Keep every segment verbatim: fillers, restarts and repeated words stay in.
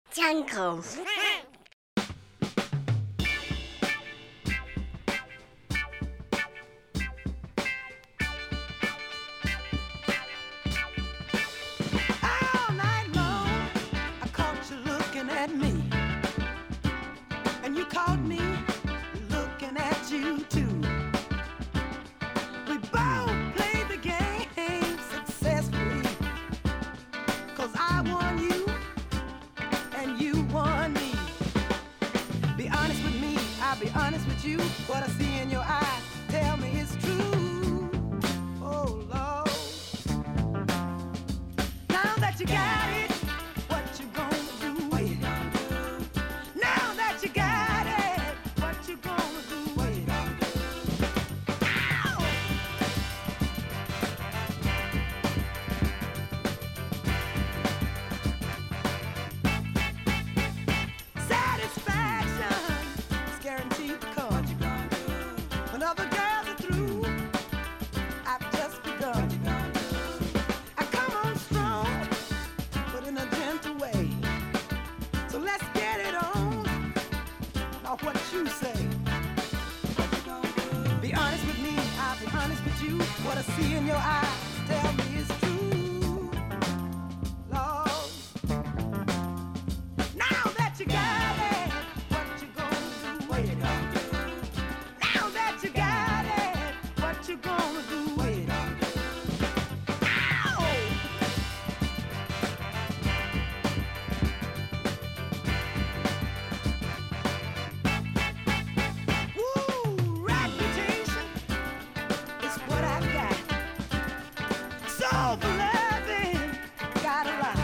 Jungle. All night long, I caught you looking at me, and you caught me looking at you too. We both played the game successfully, 'cause I won you and you won me. Be honest with me, I'll be honest with you. What I see in your eyes, tell me it's true. Oh Lord, now that you got it, what you gonna do with it? Now that you got it, what you gonna do with it? Ow! Satisfaction is guaranteed to come. When other girls are through, I've just begun. I come on strong, but in a gentle way. So let's get it on. Now what you say? Be honest with me, I'll be honest with you. What I see in your eyes, tell me it's true. Lord, now that you got it, what you gonna do with it? Now that you got it, what you gonna do with it? Ow! Woo! Reputation is what I got. Soul for loving, got a lot.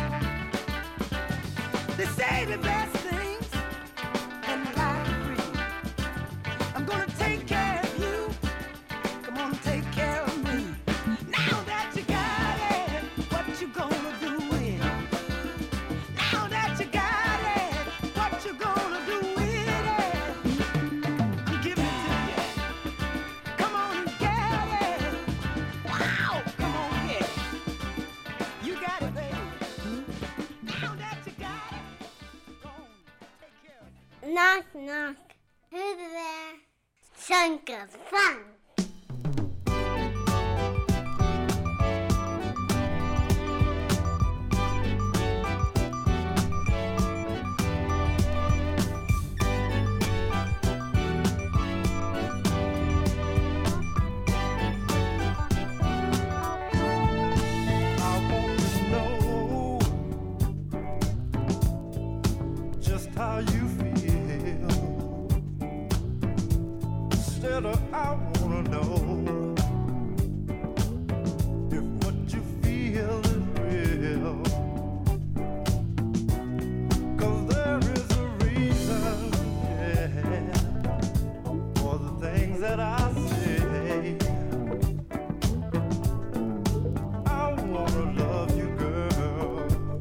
They say the best things in life are free. I'm gonna take care of you. Come on, take care of me. Now that you got it, what you gonna do with it? Now that you got it, what you gonna do with it? I'm giving it to you. Come on and get it. Wow, come on, get it. You got it, baby. Now that you got it, go on, take care of it. Knock, knock. Who's there? Jungle Fun. I want to know just how you feel. Instead of I wanna know if what you feel is real. 'Cause there is a reason, yeah, for the things that I say. I wanna love you, girl,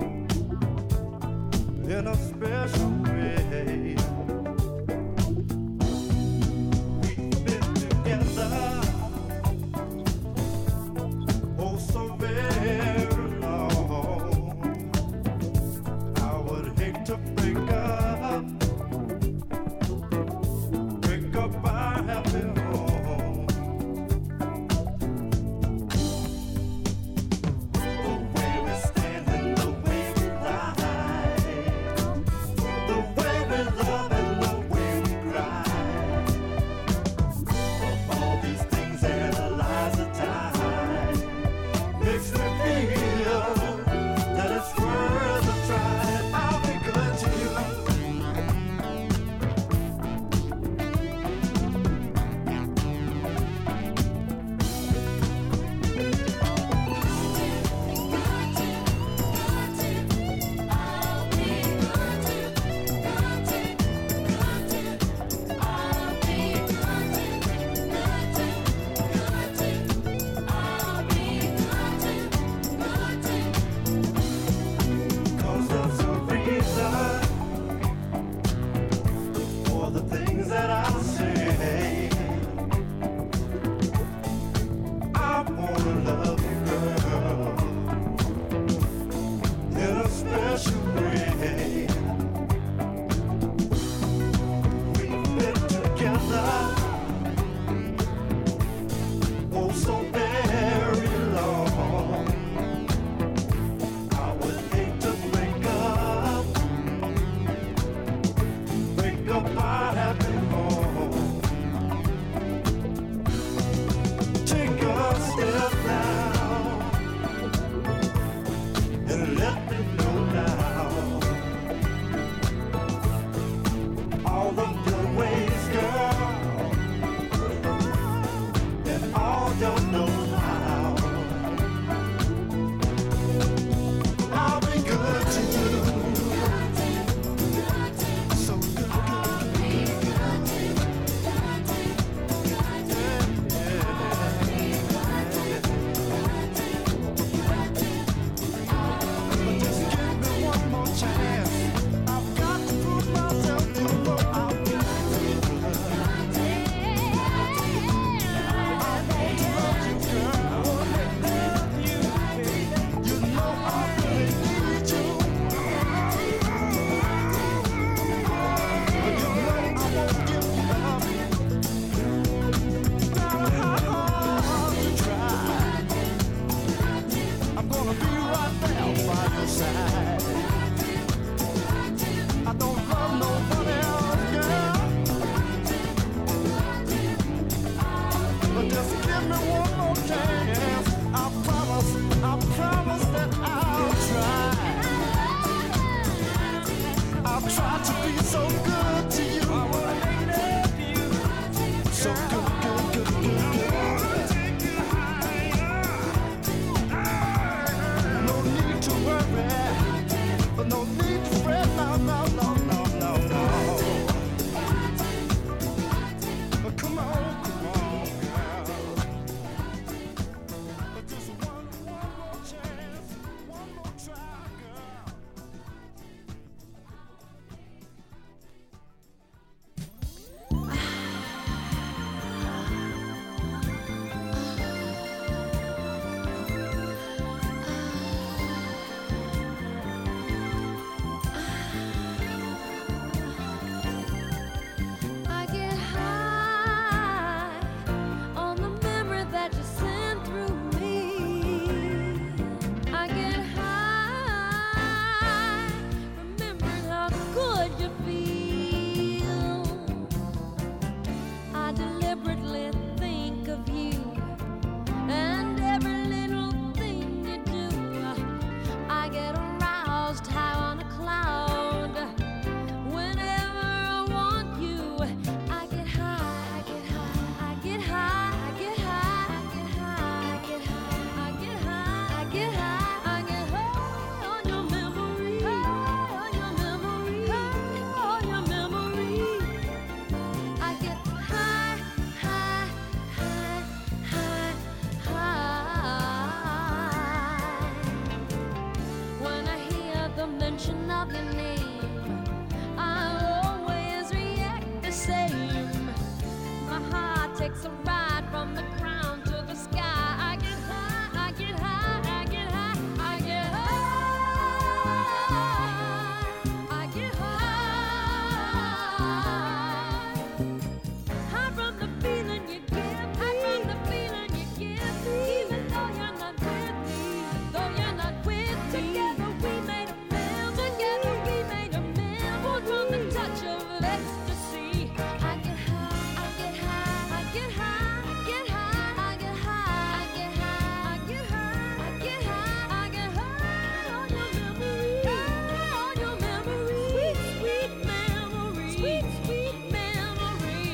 in a special way. We've been together, oh so very long. I would hate to break up, break up our happy home. The way we stand and the way we ride, right there by your side. I don't love nobody else, girl. But just give me one more chance. I promise, I promise that I'll try. I'll try to be so good to you. So good, good, good, good, good. No need to worry, no need to fret, no, no, no, no, no, no. Come on, come on, girl. Just one, one more chance, one more try, girl. I get high on the memory that you sent through me. I get high remembering how good you feel. I deliberately think of you and every little thing you do. I get aroused high on a cloud. Whenever I want you, I get high, I get high, I get high, I get high, I get high, I get high, I get high, I get high, I get high on your memory, on your memory, on your memory. I get high, high, high, high, high. When I hear the mention of your name, I always react the same. My heart takes a ride from the ground to the sky. I get high, I get high, I get high, I get high, I get high. High from the feeling you give, high from the feeling you give me. Even though you're not with me, though you're not with me. Together we made a meal, together we made a meal. Born from the touch of ecstasy. I get high, I get high, I get high, I get high, I get high, I get high, I get high, I get high, I get high on your memory, on your memory, sweet, sweet memory, sweet, sweet memory.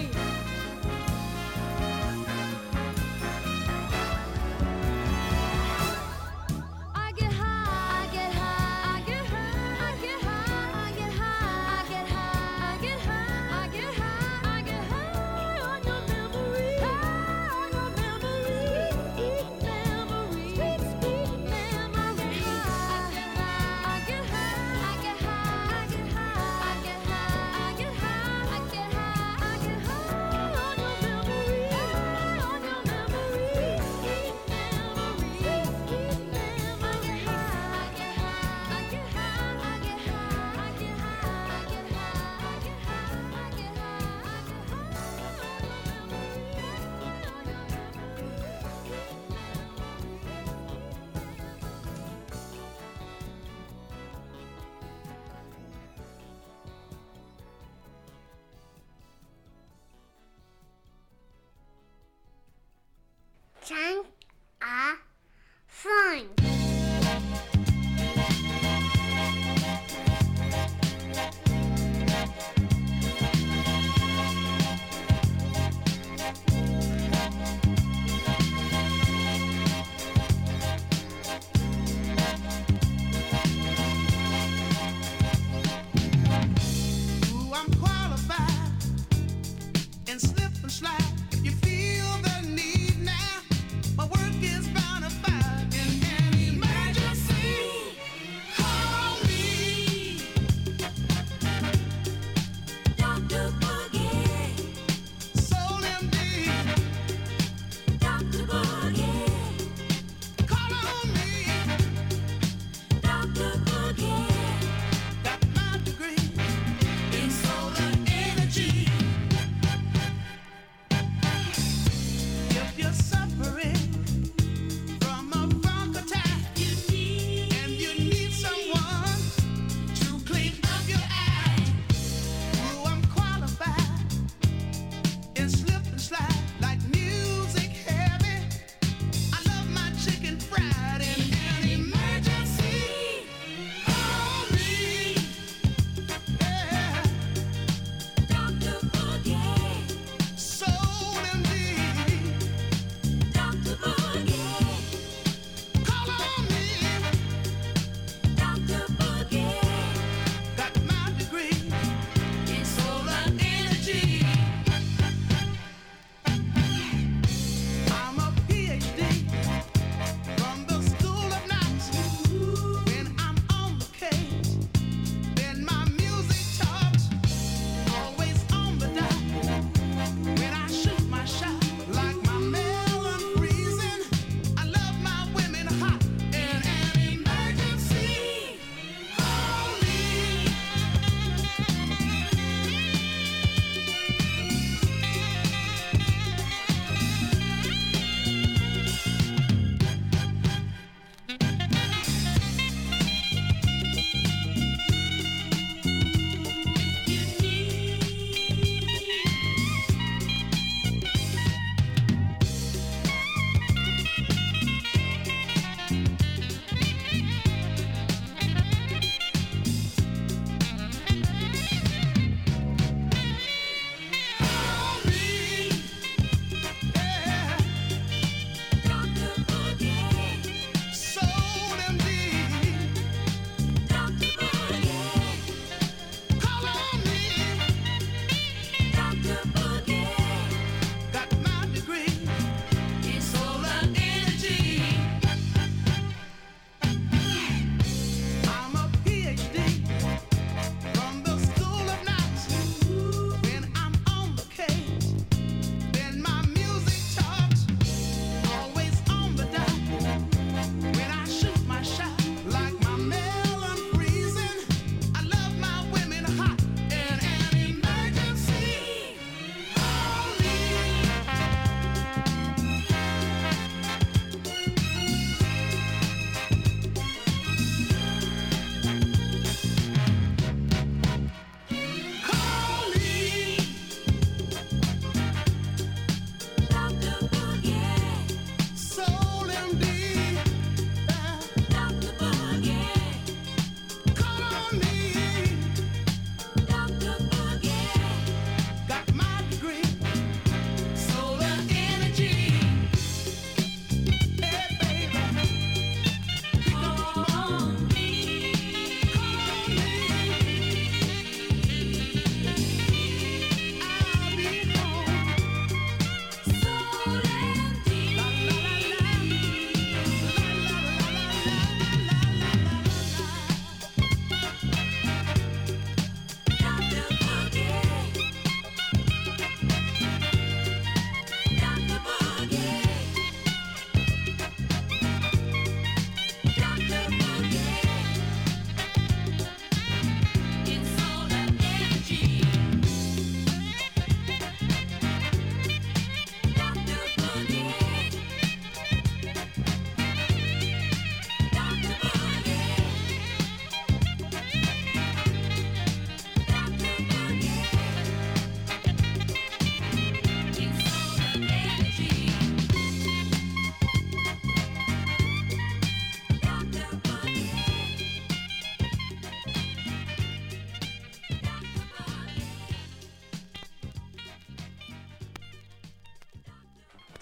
I get high, I get high, I get high, I get high, I get high, I get high, I get high, I get high, I get high on your memory, on your memory, sweet memory, sweet, sweet memory. I get high, I get high, I get high, I get high, I get high, I get high, I get high on your memory, on your memory, sweet memory, sweet, sweet memory. I get high, I get high, I get high, I get high, I get high, I get high, I get high, I get Chang are fun. Ooh, I'm qualified and slip and slide. If you feel the need now, my work is bona fide. And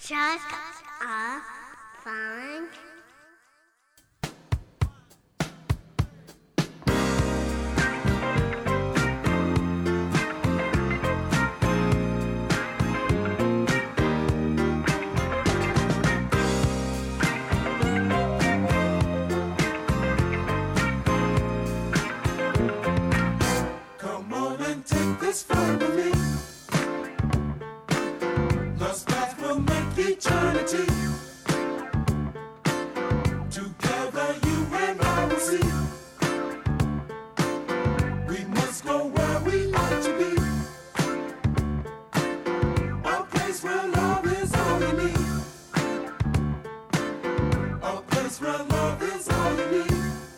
just a fun. Come on and take this fun with me. Lost paths will make eternity. Together you and I will see. We must go where we ought to be. A place where love is all you need. A place where love is all you need.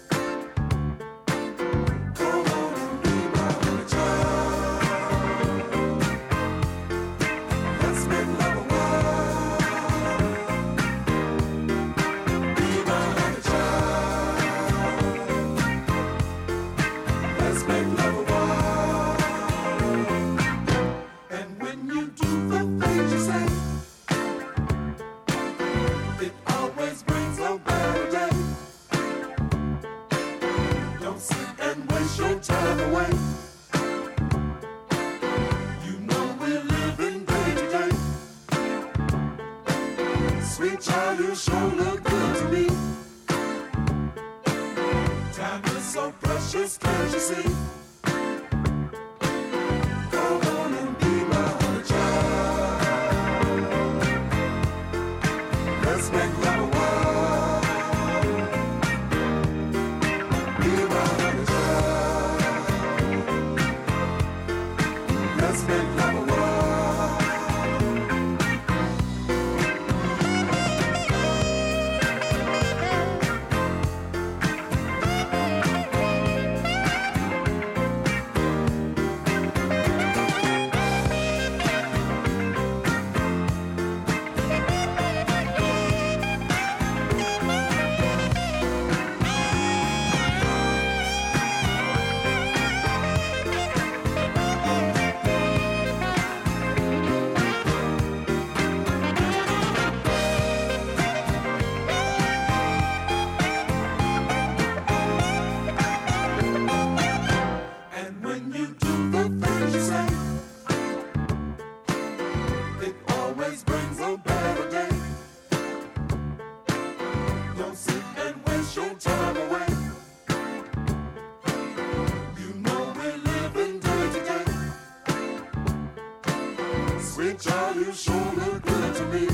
Come on and be my only child. Let's make love a while. Be my only child. Let's make love a while. And when you do the things you say, it always brings a better day. Don't sit and waste your time away. You know we're living day to day. Sweet child, you sure look good to me. Time is so precious, can't you see? Come on and be my honey child. Let's make love a while. Be my honey child. Let's make love a while. And when you do the things you say, it always brings a better day. Don't sit and waste your time away. You know we're living day to day. Sweet child, you sure look good to me.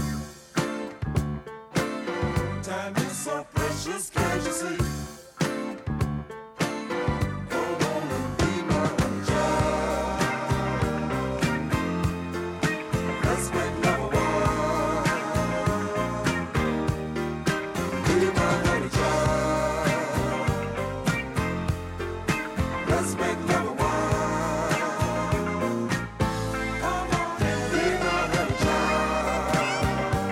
Time is so precious, can't you see? Come on and be my honey child. Let's make love a while. Be my honey child. Let's make love a while. Come on and be my honey child.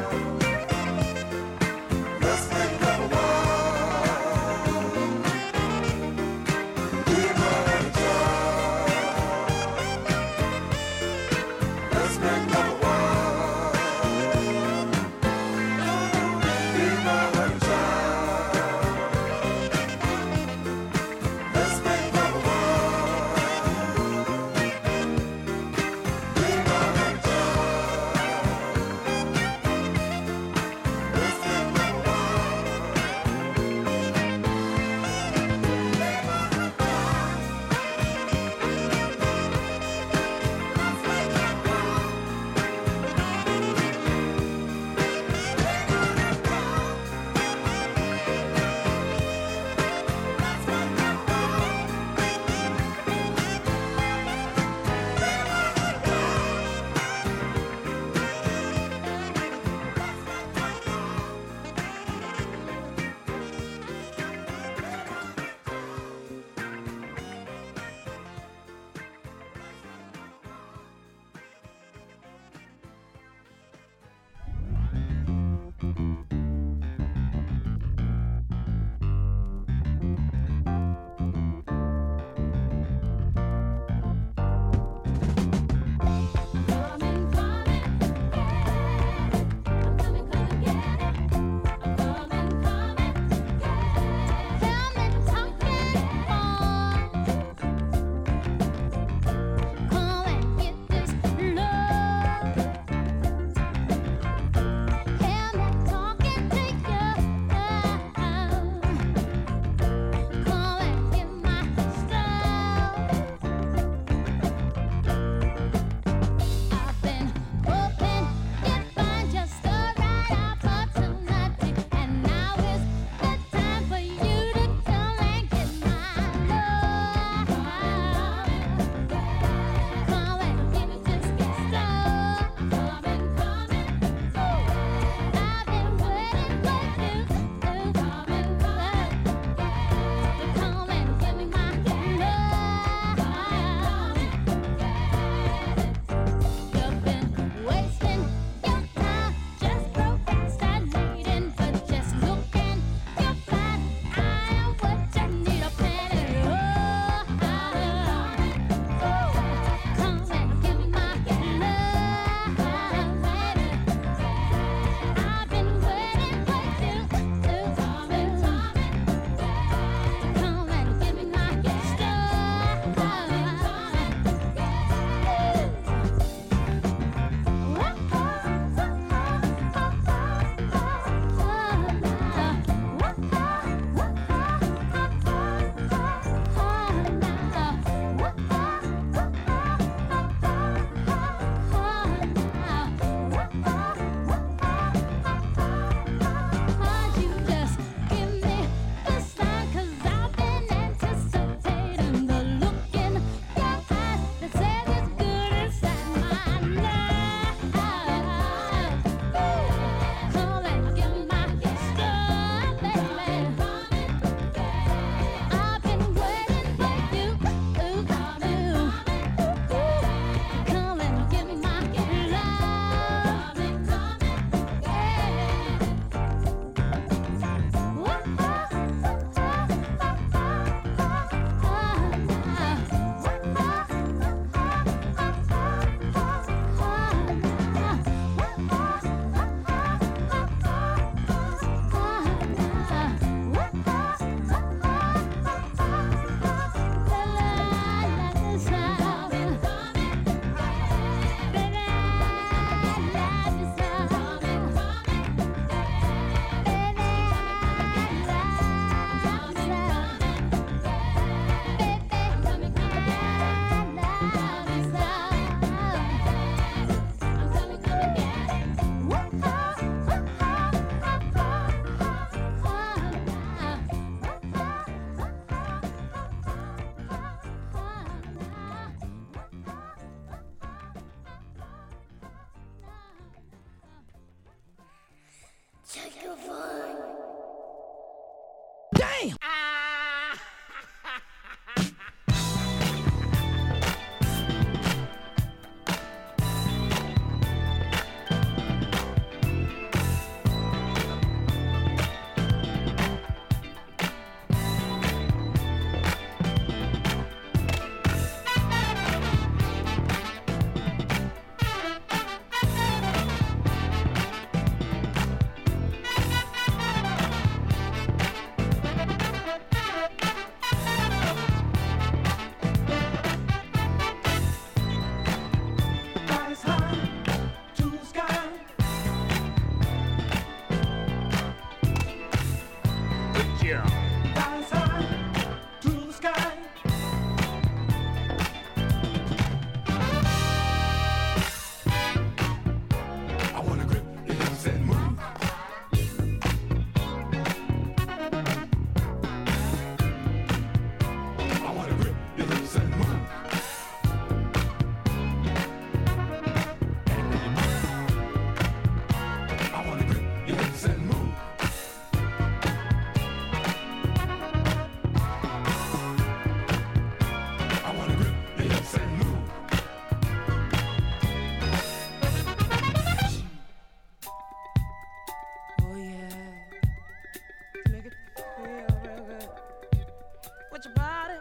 touch your body.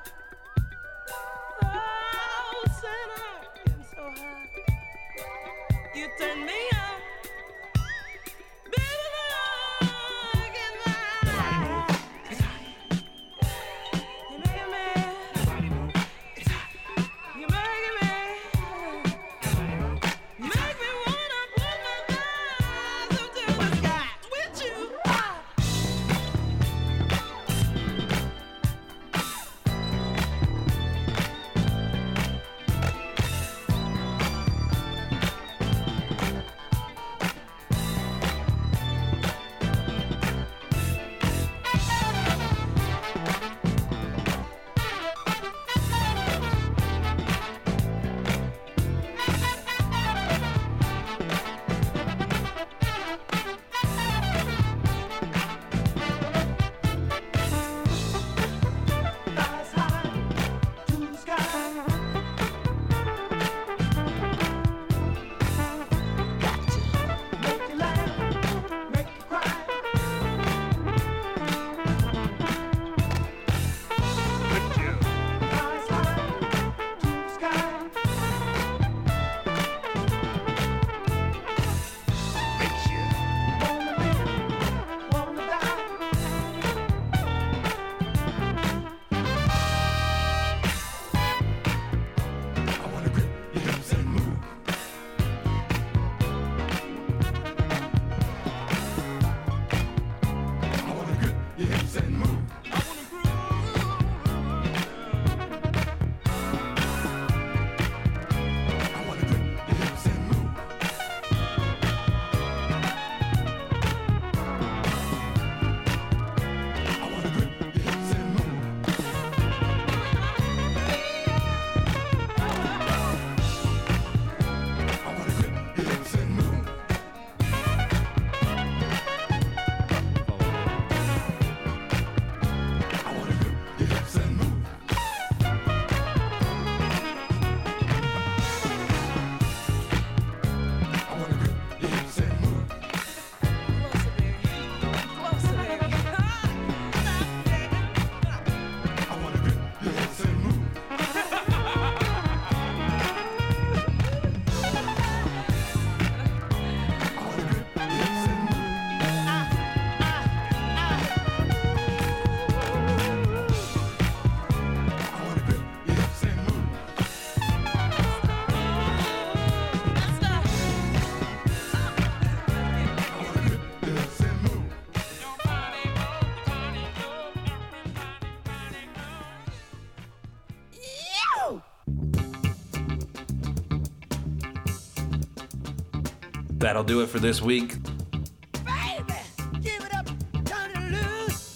Oh, Santa, getting so high. You turn me on. Baby, look at my you making me. You making me. Make me wanna put my thighs up to the sky with you. That'll do it for this week. Baby, give it up, turn it loose.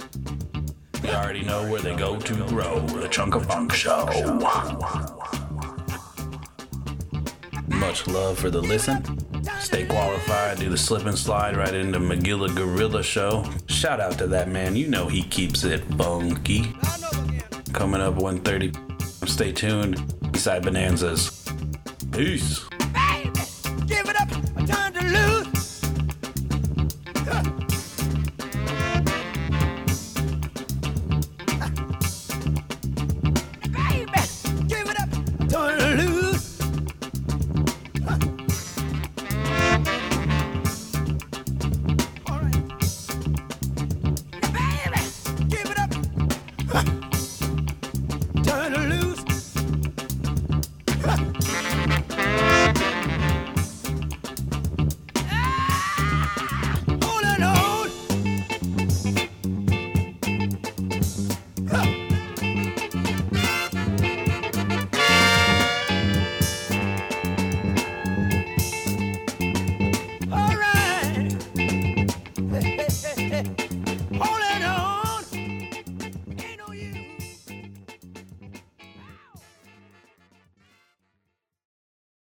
You already know where they go to grow. The Chunk of Funk Show. Much love for the listen. Stay qualified. Do the slip and slide right into Magilla Gorilla Show. Shout out to that man. You know he keeps it funky. Coming up one thirty. Stay tuned. Eastside Bonanzas. Peace.